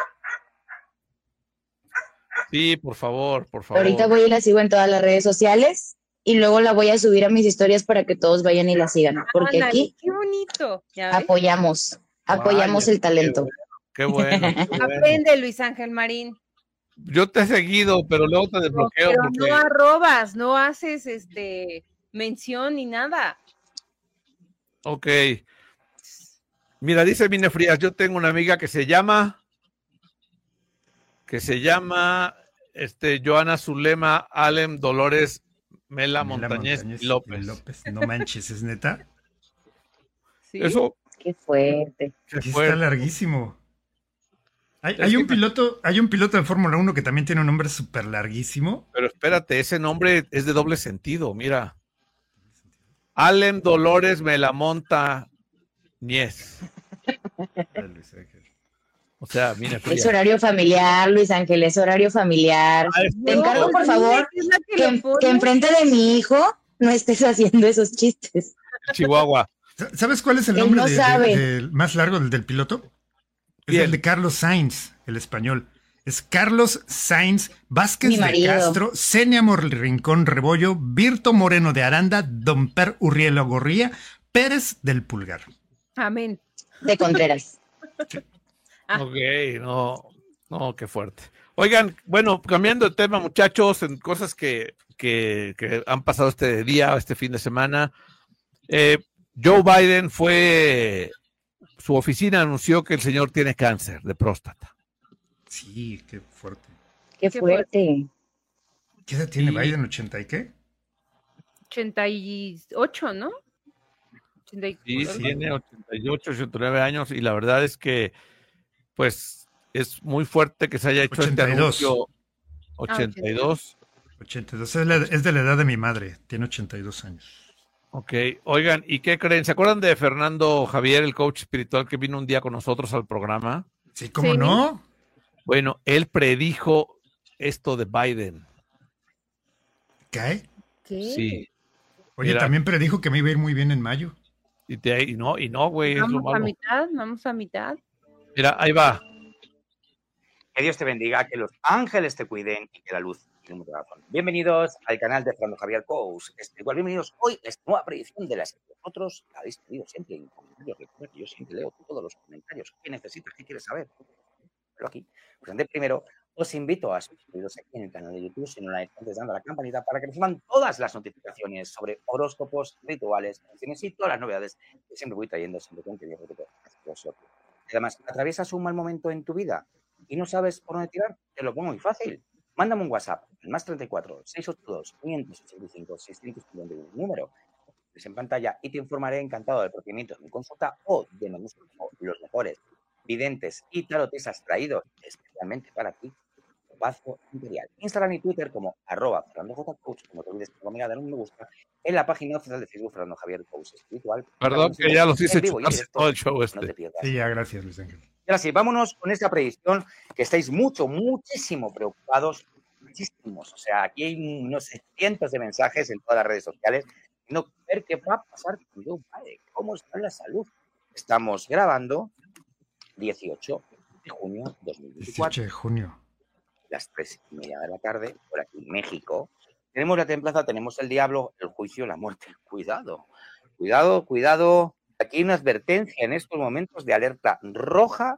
Sí, por favor, por favor. Ahorita voy y la sigo en todas las redes sociales y luego la voy a subir a mis historias para que todos vayan y la sigan. Porque Ándale, aquí qué bonito. ¿Ya ves? apoyamos Vaya, el talento. Qué bueno, qué bueno. Aprende, Luis Ángel Marín. Yo te he seguido, pero luego te desbloqueo Pero porque no arrobas, no haces mención ni nada. ok. Mira, dice Mine Frías, yo tengo una amiga que se llama Joana Zulema Alem Dolores Mela Montañez y López. No manches, ¿es neta? ¿Sí? Eso Qué fuerte. se Aquí fue. está larguísimo. Hay Es un que- piloto de Fórmula 1 que también tiene un nombre súper larguísimo. Pero espérate, ese nombre es de doble sentido, mira. Alem Dolores Melamonta Niez. Ay, Luis Ángel. O sea, mira, Es horario familiar, Luis Ángel, es horario familiar. Te encargo, por favor, que enfrente de mi hijo no estés haciendo esos chistes. Chihuahua. ¿Sabes cuál es el Él nombre no sabe. del más largo del piloto? Es Bien. el de Carlos Sainz, el español. Es Carlos Sainz Vázquez Mi de marido. Castro, Senia Rincón Rebollo, Virto Moreno de Aranda, Domper Urriela Gorría, Pérez del Pulgar. Amén. De Contreras. Ok, no, qué fuerte. Oigan, bueno, cambiando de tema, muchachos, en cosas que han pasado este día, este fin de semana. Joe Biden su oficina anunció que el señor tiene cáncer de próstata. Sí, qué fuerte. Qué fuerte. ¿Qué edad tiene Sí. Biden? ¿80 y qué? 88, ¿no? Sí, 84. tiene 88, 89 años y la verdad es que, pues, es muy fuerte que se haya hecho 82. este anuncio. 82. 82. Es de la edad de mi madre. Tiene 82 años. Ok, oigan, ¿y qué creen? ¿Se acuerdan de Fernando Javier, el coach espiritual que vino un día con nosotros al programa? Sí, ¿cómo Sí. no? Bueno, él predijo esto de Biden. ¿Qué? ¿Qué? Sí. Oye, Mira. también predijo que me iba a ir muy bien en mayo. Y no, güey, es lo Vamos a malo. mitad, vamos a mitad. Mira, ahí va. Que Dios te bendiga, que los ángeles te cuiden y que la luz te ilumine tu corazón. Bienvenidos al canal de Fernando Javier Coach. Igual bienvenidos hoy a esta nueva predicción de la serie. Vosotros la habéis pedido siempre en comentarios. Recuerda que yo siempre leo todos los comentarios. ¿Qué necesitas? ¿Qué quieres saber? Pero aquí, pues antes primero, os invito a suscribiros aquí en el canal de YouTube, si no lo habéis antes dando a la campanita para que reciban todas las notificaciones sobre horóscopos, rituales, canciones y todas las novedades que siempre voy trayendo, siempre con que Dios repito. Además, ¿atraviesas un mal momento en tu vida y no sabes por dónde tirar? Te lo pongo muy fácil. Mándame un WhatsApp, el +34 682 585 651, número que es en pantalla, y te informaré encantado del procedimiento de mi consulta o de los mejores videntes y tarotistas traídos especialmente para ti. Pazo Imperial. Instagram y Twitter como @FernandoJCoach. No te olvides de dar un me gusta en la página oficial de Facebook Fernando Javier Coach Espiritual. Perdón, que ya los hice en vivo y en chutarse directo, todo el show no este. te pierdas. Sí, ya, gracias, Luis Ángel. Y ahora sí, vámonos con esta predicción que estáis muchísimo preocupados, muchísimos. O sea, aquí hay, no sé, cientos de mensajes en todas las redes sociales. No ver qué va a pasar con Joe Biden, cómo está la salud. Estamos grabando 18 de junio de 2024. 18 de junio. Las 3:30 de la tarde, por aquí en México. Tenemos la templaza, tenemos el diablo, el juicio, la muerte. Cuidado, cuidado, cuidado. Aquí hay una advertencia en estos momentos de alerta roja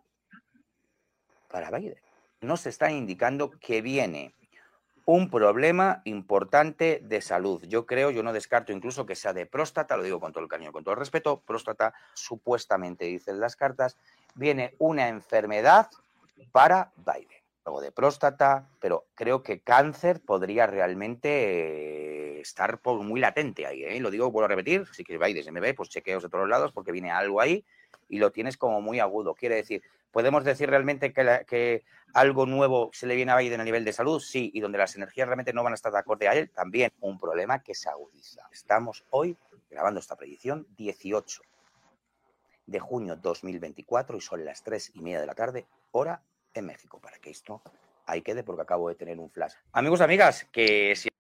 para Biden. Nos está indicando que viene un problema importante de salud. Yo no descarto incluso que sea de próstata, lo digo con todo el cariño, con todo el respeto, próstata, supuestamente dicen las cartas, viene una enfermedad para Biden. Luego de próstata, pero creo que cáncer podría realmente estar muy latente ahí, ¿eh? Lo digo, vuelvo a repetir, si que Biden se me ve, pues chequeos de todos lados porque viene algo ahí y lo tienes como muy agudo. Quiere decir, ¿podemos decir realmente que algo nuevo se le viene a Biden a nivel de salud? Sí, y donde las energías realmente no van a estar de acorde a él, también un problema que se agudiza. Estamos hoy grabando esta predicción 18 de junio 2024 y son las 3:30 de la tarde, hora en México, para que esto ahí quede porque acabo de tener un flash. Amigos, amigas, que si...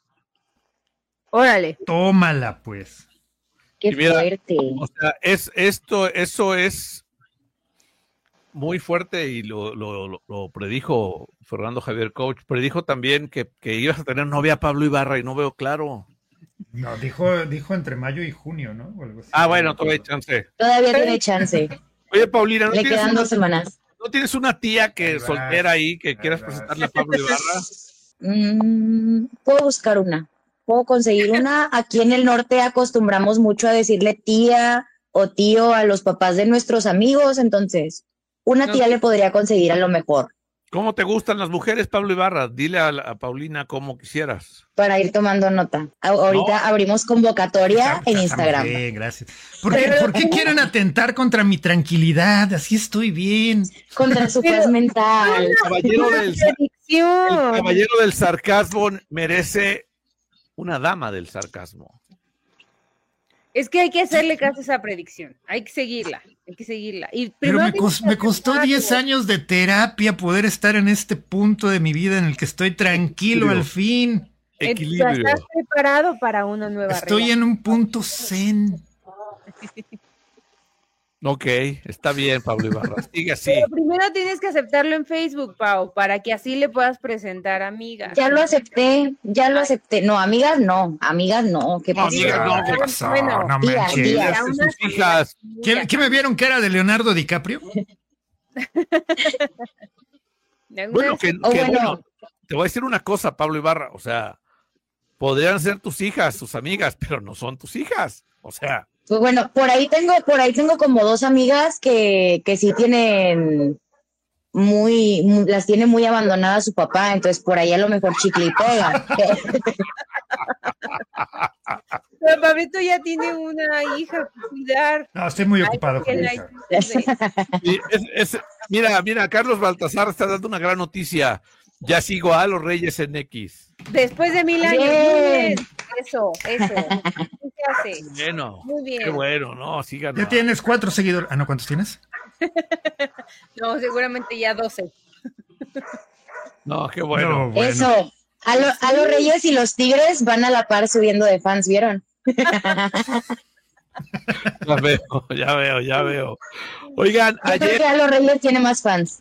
Órale. Tómala, pues. Qué mira, fuerte. O sea, eso es muy fuerte y lo predijo Fernando Javier Coach. Predijo también que ibas a tener novia Pablo Ibarra y no veo claro. No, dijo entre mayo y junio, ¿no? O algo así. Bueno, todavía hay chance. Todavía tiene chance. Oye, Paulina, Le quedan 2 semanas. ¿no tienes una tía que Ahí soltera ahí que quieras vas. presentarle a Pablo Ibarra? Puedo buscar una. Puedo conseguir una. Aquí en el norte acostumbramos mucho a decirle tía o tío a los papás de nuestros amigos, entonces una tía le podría conseguir a lo mejor. ¿Cómo te gustan las mujeres, Pablo Ibarra? Dile a Paulina como quisieras. Para ir tomando nota. Ahorita abrimos convocatoria en Instagram. Bien, gracias. ¿Por qué quieren atentar contra mi tranquilidad? Así estoy bien. Contra su paz mental. El caballero del sarcasmo merece una dama del sarcasmo. Es que hay que hacerle caso a esa predicción. Hay que seguirla. Y Pero primero me costó 10 años de terapia poder estar en este punto de mi vida en el que estoy tranquilo al fin. Equilibrio. ¿Estás preparado para una nueva Estoy en un punto zen. Ok, está bien, Pablo Ibarra. Sigue así. Pero primero tienes que aceptarlo en Facebook, Pau, para que así le puedas presentar amigas. Ya lo acepté. No, amigas no. ¿Qué No, pasó? amigas, no, ¿qué pasó? Bueno, No tía, manches. tía. Sus hijas. ¿Qué me vieron que era de Leonardo DiCaprio? Bueno, bueno. te voy a decir una cosa, Pablo Ibarra. O sea, podrían ser tus hijas, tus amigas, pero no son tus hijas. O sea. Pues bueno, por ahí tengo como 2 amigas que sí tienen las tiene muy abandonadas su papá, entonces por ahí a lo mejor chicle y pega. Pero Pablito ya tiene una hija que cuidar. No, estoy muy ocupado con mi hija. Mira, Carlos Baltasar está dando una gran noticia. Ya sigo a los Reyes en X. Después de 1000 años. Bien. Muy bien. Eso. ¿Qué se hace? Bueno, Muy bien. qué bueno, ¿no? Sigan. Ya tienes 4 seguidores. Ah, no, ¿cuántos tienes? No, seguramente ya 12. No, qué bueno. No, bueno. Eso. A los Reyes y los Tigres van a la par subiendo de fans, ¿vieron? Ya veo. Oigan, Yo creo que a los Reyes tiene más fans.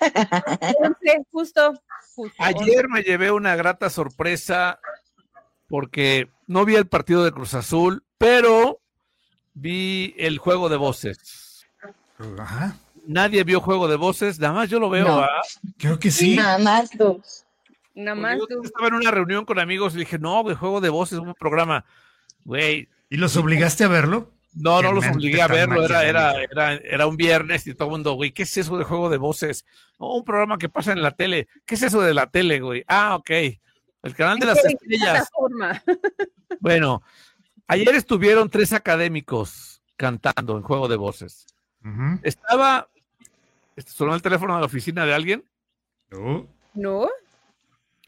Justo. Ayer me llevé una grata sorpresa porque no vi el partido de Cruz Azul, pero vi el juego de voces. Ajá. Nadie vio juego de voces, nada más yo lo veo. No. ¿Ah? Creo que sí. Nada más tú. Nada más Yo tú. estaba en una reunión con amigos y dije, no, güey, juego de voces, un programa. Güey, ¿Y los obligaste a verlo? no los Qué obligué a mente tan verlo, maquiavélica. era un viernes y todo el mundo, güey, ¿qué es eso de juego de voces? No, un programa que pasa en la tele. ¿Qué es eso de la tele, güey? Ah, ok. El canal de las estrellas. Bueno, ayer estuvieron 3 académicos cantando en juego de voces. Ujú. ¿Sonó el teléfono de la oficina de alguien? No. ¿No?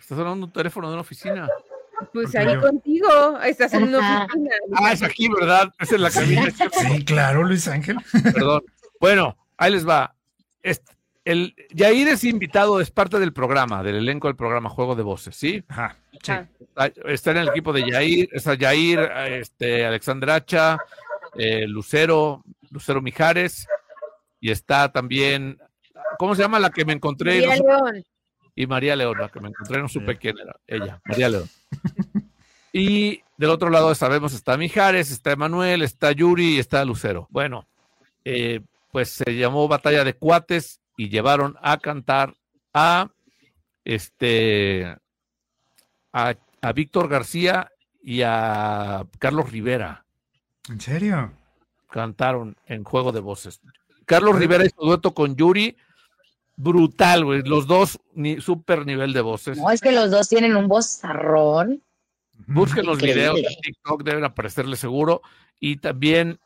Estás hablando de un teléfono de una oficina. Pues Porque ahí yo- contigo, estás en una Ajá. oficina. Ah, es aquí, ¿verdad? Es en la cabina. Sí, claro, Luis Ángel. Perdón. Bueno, ahí les va. El Yair es invitado, es parte del programa, del elenco del programa Juego de Voces, ¿sí? Ajá, sí. Ah, Está en el equipo de Yair, está Yair, Alexandra Hacha, Lucero Mijares, y está también, ¿cómo se llama la que me encontré? María León. Y María León, la que me encontré, no supe quién era, ella, María León. Y del otro lado sabemos, está Mijares, está Emanuel, está Yuri y está Lucero. Bueno, pues se llamó Batalla de Cuates y llevaron a cantar a Víctor García y a Carlos Rivera. ¿En serio? Cantaron en Juego de Voces. Carlos Rivera hizo dueto con Yuri, brutal, güey. Los dos, súper nivel de voces. No, es que los dos tienen un vozarrón. Busquen los Increíble. videos de TikTok, deben aparecerle seguro. Y también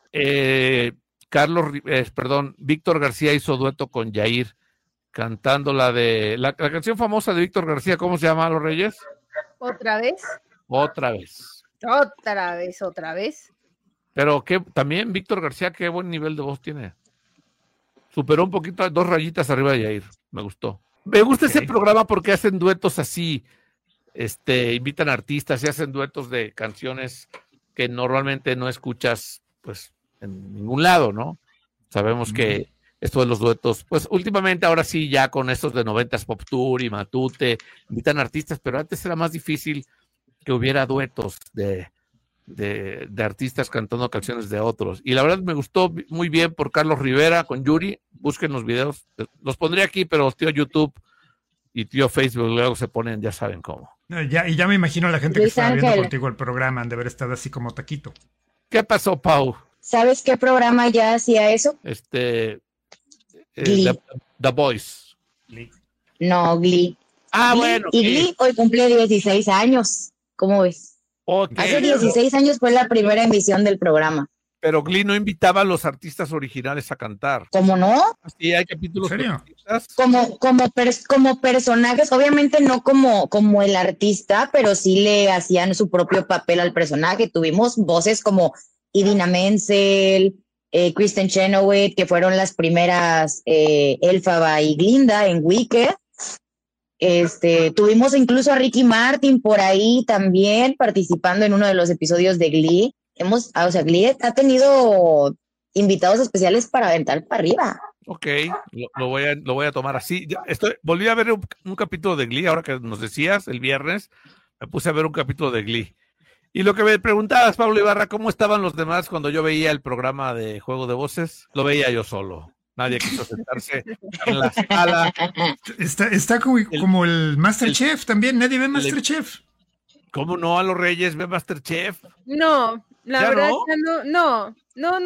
Víctor García hizo dueto con Yair, cantando la canción famosa de Víctor García, ¿cómo se llama, Los Reyes? ¿Otra vez? Otra vez. Otra vez. Pero que también Víctor García, qué buen nivel de voz tiene. Superó un poquito, 2 rayitas arriba de Yair. Me gustó. Me gusta ese programa porque hacen duetos así. Invitan artistas y hacen duetos de canciones que normalmente no escuchas, pues, en ningún lado, ¿no? Sabemos que esto de los duetos, pues, últimamente, ahora sí, ya con estos de 90s Pop Tour y Matute, invitan artistas, pero antes era más difícil que hubiera duetos de artistas cantando canciones de otros. Y la verdad me gustó muy bien por Carlos Rivera con Yuri. Busquen los videos. Los pondré aquí, pero tío YouTube y tío Facebook luego se ponen, ya saben cómo. Y ya me imagino a la gente que Luis estaba viendo Ángel. contigo el programa, han de haber estado así como taquito. ¿Qué pasó, Pau? ¿Sabes qué programa ya hacía eso? The Voice. No, Glee. Ah, Glee. bueno. Y Glee hoy cumple 16 años. ¿Cómo ves? Ok, Hace 16 años fue la primera emisión del programa. pero Glee no invitaba a los artistas originales a cantar. ¿Cómo no? Sí, hay capítulos ¿En serio? con artistas. Como personajes, obviamente no como el artista, pero sí le hacían su propio papel al personaje. Tuvimos voces como Idina Menzel, Kristen Chenoweth, que fueron las primeras Elphaba y Glinda en Wicked. Tuvimos incluso a Ricky Martin por ahí también participando en uno de los episodios de Glee. Glee ha tenido invitados especiales para aventar para arriba. Ok, lo voy a tomar así. Volví a ver un capítulo de Glee, ahora que nos decías, el viernes, me puse a ver un capítulo de Glee. Y lo que me preguntabas, Pablo Ibarra, ¿cómo estaban los demás cuando yo veía el programa de Juego de Voces? Lo veía yo solo. Nadie quiso sentarse en la sala. Está como el Masterchef también, nadie ve Masterchef. ¿Cómo no? A Los Reyes ve Masterchef. No, la ¿Ya verdad no?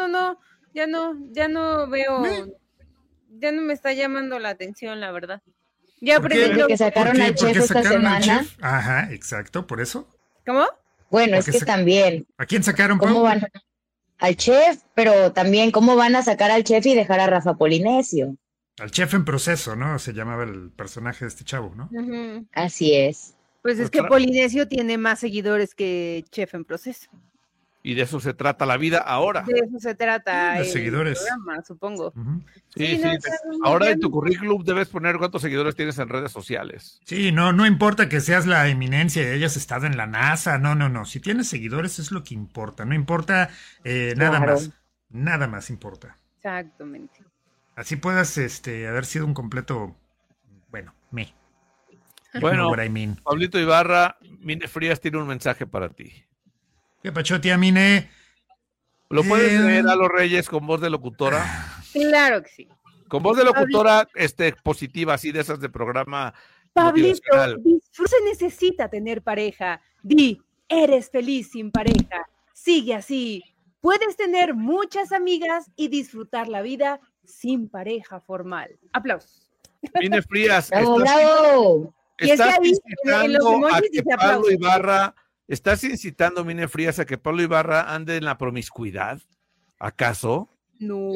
ya no veo, ya no me está llamando la atención, la verdad. Ya ¿Por qué? aprendí Porque sacaron al Porque chef esta sacaron al semana. chef. Ajá, exacto, por eso. ¿Cómo? Bueno, es Porque que también, ¿A quién sacaron, ¿cómo Pau? van? Al chef, pero también, ¿cómo van a sacar al chef y dejar a Rafa Polinesio? Al chef en proceso, ¿no? Se llamaba el personaje de este chavo, ¿no? Ujú. Así es. Pues es que Polinesio tiene más seguidores que Chef en Proceso. Y de eso se trata la vida ahora. De eso se trata De el seguidores. programa, supongo. Ujú. Sí, no, sí. no, Ahora ya en tu no. currículum debes poner cuántos seguidores tienes en redes sociales. Sí, no importa que seas la eminencia y hayas estado en la NASA, no. Si tienes seguidores es lo que importa, no importa nada Claro. más. Nada más importa. Exactamente. Así puedas haber sido un completo, bueno, me. Bueno, You know what I mean. Pablito Ibarra, Mine Frías tiene un mensaje para ti. ¿Qué pacho, tía Mine? ¿Lo puedes Eh, leer a Los Reyes con voz de locutora? Claro que sí. Con voz de locutora positiva, así de esas de programa Pablito, motivacional. no se necesita tener pareja. Di, eres feliz sin pareja. Sigue así. Puedes tener muchas amigas y disfrutar la vida sin pareja formal. Aplausos. Mine Frías, ¡Bravo, bravo! Y es que estás ahí, en los incitando a emojis que dice Pablo aplausos. Ibarra, estás incitando, Mine Frías, a que Pablo Ibarra ande en la promiscuidad. ¿Acaso? No.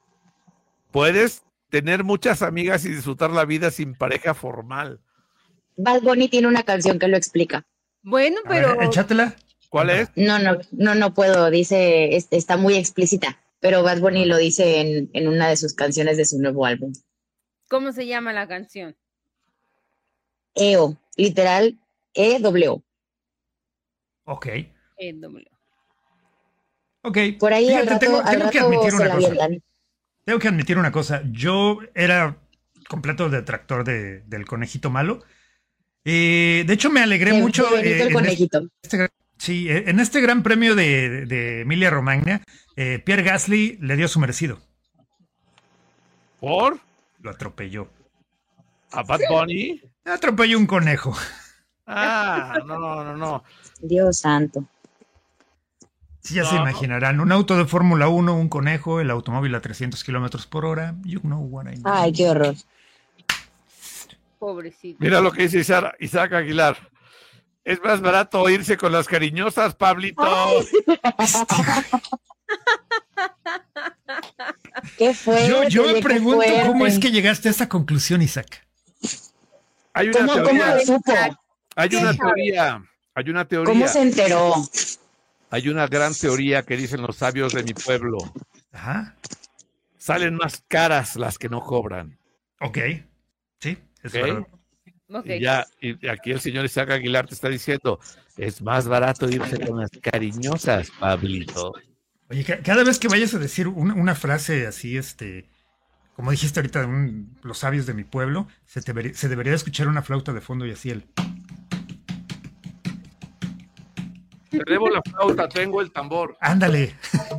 Puedes tener muchas amigas y disfrutar la vida sin pareja formal. Bad Bunny tiene una canción que lo explica. Bueno, A pero ver, échatela. ¿Cuál es? No puedo, dice, está muy explícita, pero Bad Bunny lo dice en una de sus canciones de su nuevo álbum. ¿cómo se llama la canción? EO, literal, EW. Ok. W. Ok. Por ahí Fíjate, al tengo rato que admitir se una la cosa. avientan. Tengo que admitir una cosa. Yo era completo detractor del conejito malo. De hecho, me alegré mucho. De Benito el conejito. Sí, en este gran premio de Emilia Romagna, Pierre Gasly le dio su merecido. ¿Por? Lo atropelló. ¿A Bad Bunny? Atropelló un conejo. Ah, no. Dios santo. Sí, ya se imaginarán. Un auto de Fórmula 1, un conejo, el automóvil a 300 kilómetros por hora. You know what I mean. Ay, qué horror. Pobrecito. Mira lo que dice Isaac Aguilar. Es más barato irse con las cariñosas, Pablito. Qué fuerte. Yo me qué pregunto fuerte. cómo es que llegaste a esa conclusión, Isaac. Hay una ¿Cómo teoría. lo supo? Hay una teoría. ¿Cómo se enteró? Hay una gran teoría que dicen los sabios de mi pueblo. Ajá. Salen más caras las que no cobran. Ok. Sí, es Ok. verdad. Ok. Y aquí el señor Isaac Aguilar te está diciendo, es más barato irse con las cariñosas, Pablito. Oye, cada vez que vayas a decir una frase así, como dijiste ahorita, los sabios de mi pueblo, se debería escuchar una flauta de fondo y así el... Te debo la flauta, tengo el tambor. Ándale.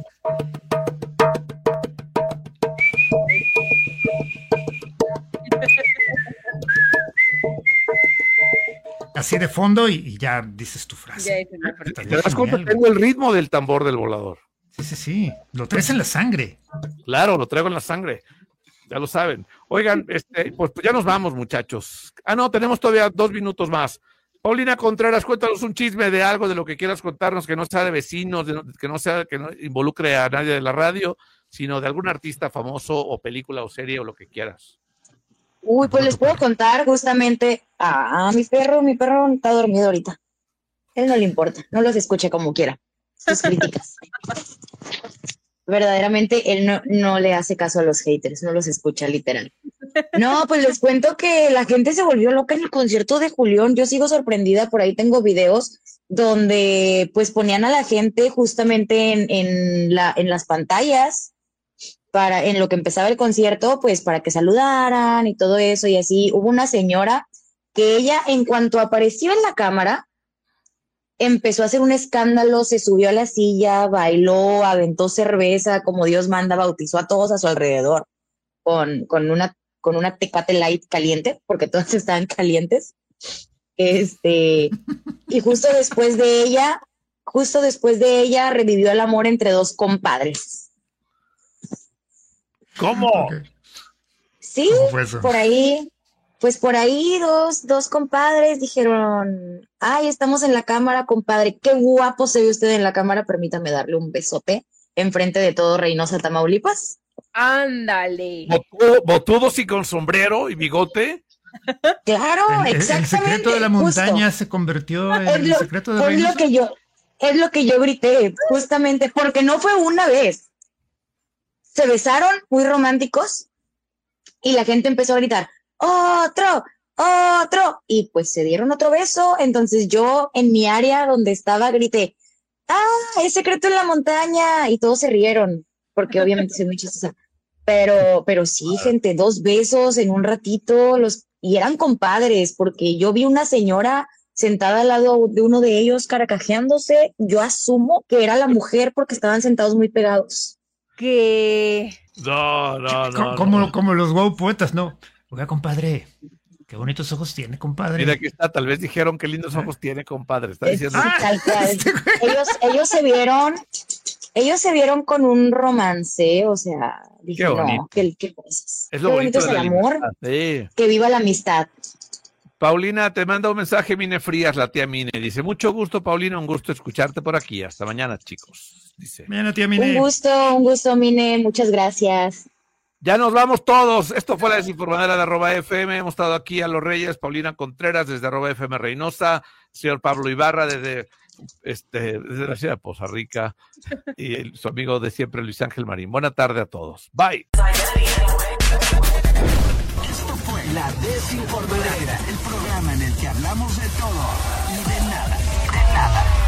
Así de fondo y ya dices tu Ya frase. hice la frase. ¿Te das cuenta? Tengo el ritmo del tambor del volador. Sí. Lo traes en la sangre. Claro, lo traigo en la sangre. Ya lo saben. Oigan, pues ya nos vamos, muchachos. No, tenemos todavía 2 minutos más. Paulina Contreras, cuéntanos un chisme de algo, de lo que quieras contarnos, que no sea de vecinos, que no involucre a nadie de la radio, sino de algún artista famoso o película o serie o lo que quieras. Uy, pues les puedo contar justamente a mi perro está dormido ahorita. Él no le importa, no los escuche como quiera. Sus críticas. Verdaderamente él no le hace caso a los haters, no los escucha literal. No, pues les cuento que la gente se volvió loca en el concierto de Julián. Yo sigo sorprendida, por ahí tengo videos donde pues ponían a la gente justamente en las pantallas en lo que empezaba el concierto, pues para que saludaran y todo eso y así. Hubo una señora que ella, en cuanto apareció en la cámara, empezó a hacer un escándalo, se subió a la silla, bailó, aventó cerveza, como Dios manda, bautizó a todos a su alrededor con una Tecate Light caliente, porque todas estaban calientes. Y justo después de ella revivió el amor entre 2 compadres. ¿Cómo? Okay. Sí, ¿Cómo fue eso? por ahí dos compadres dijeron, ay, estamos en la cámara, compadre, qué guapo se ve usted en la cámara, permítame darle un besote enfrente de todo Reynosa, Tamaulipas. Ándale. Botudos y con sombrero y bigote. Claro, exactamente. El secreto de la montaña se convirtió en el secreto de Reynosa. Es lo que yo grité, justamente, porque no fue una vez. Se besaron muy románticos y la gente empezó a gritar, ¡otro! Y pues se dieron otro beso. Entonces yo en mi área donde estaba grité, es secreto en la montaña. Y todos se rieron, porque obviamente soy muy chistosa. Pero sí, gente, 2 besos en un ratito, y eran compadres, porque yo vi una señora sentada al lado de uno de ellos caracajeándose. Yo asumo que era la mujer porque estaban sentados muy pegados. Que No. Como los wow poetas, no. Oiga, compadre, qué bonitos ojos tiene, compadre. Mira, aquí está, tal vez dijeron qué lindos ojos tiene, compadre. Está diciendo. Tal cual. Ellos se vieron con un romance, o sea, dije, Qué bonito. no, qué cosas. Es lo qué bonito bonito es de el la amor, libertad. Sí. que viva la amistad. Paulina, te manda un mensaje, Mine Frías, la tía Mine. Dice, mucho gusto, Paulina, un gusto escucharte por aquí. Hasta mañana, chicos. Dice. Mañana, tía Mine. Un gusto, Mine, muchas gracias. Ya nos vamos todos. Esto fue la desinformadera de @FM. Hemos estado aquí a Los Reyes, Paulina Contreras desde @FM Reynosa, señor Pablo Ibarra desde la ciudad de Poza Rica y su amigo de siempre Luis Ángel Marín. Buena tarde a todos. Bye. Esto fue La Desinformadera, el programa en el que hablamos de todo y de nada.